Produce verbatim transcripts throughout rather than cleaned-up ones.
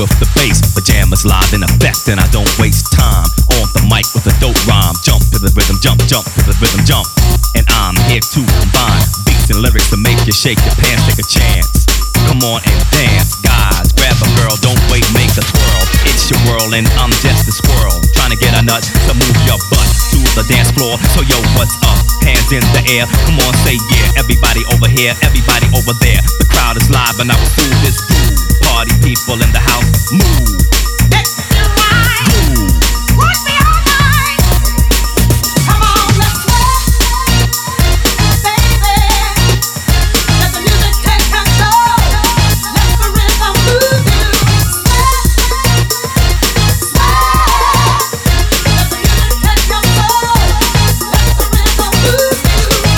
with the bass. Pajamas live in effect, and I don't waste time on the mic with a dope rhyme. Jump to the rhythm, jump, jump to the rhythm, jump. And I'm here to combine beats and lyrics to make you shake your pants. Take a chance, come on and dance. Guys, grab a girl, don't wait, make a twirl. It's your world and I'm just a squirrel, trying to get a nut to move your butt to the dance floor. So yo, what's up? Hands in the air, come on, say yeah. Everybody over here, everybody over there. The crowd is live and I will do this groove. Party people in the house, move. Let me ride. Groove. Rock me all night. Come on, let's sweat, baby. Let the music take control. Let the rhythm move you. Sweat, sweat. Let the music take control. Let the rhythm move you.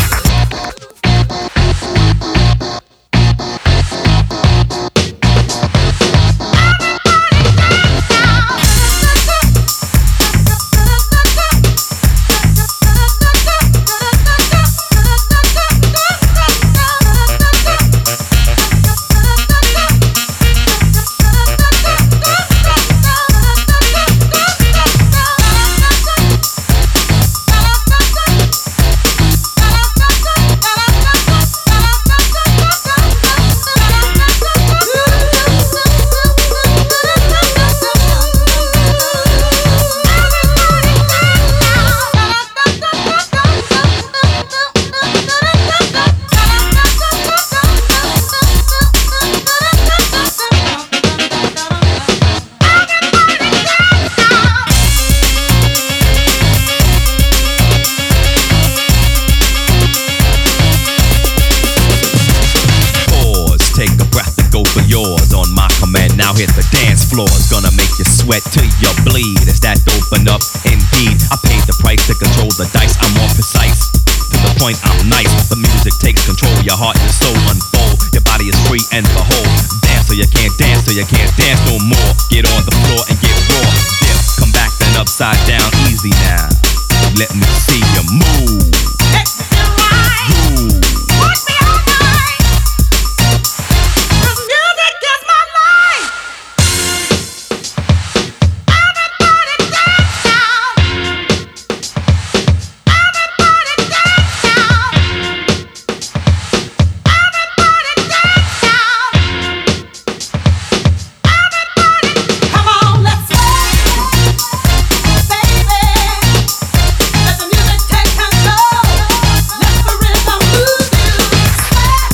Now hit the dance floor, it's gonna make you sweat till you bleed. Is that open up? Indeed, I paid the price to control the dice. I'm more precise, to the point I'm nice. The music takes control, your heart and soul unfold. Your body is free and behold. Dance till you can't dance, till you can't dance no more. Get on the floor and get raw. Dip, come back then upside down, easy now. Let me see you move. Let me ride. Groove. Rock me all night. The music is my life. Everybody dance now. Everybody dance now. Everybody dance now. Everybody, come on, let's sweat, baby. Let the music take control. Let the rhythm move you. Sweat,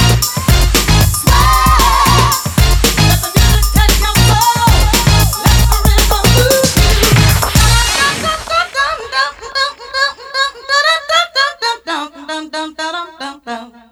sweat. Let the music take control. Let the rhythm move you.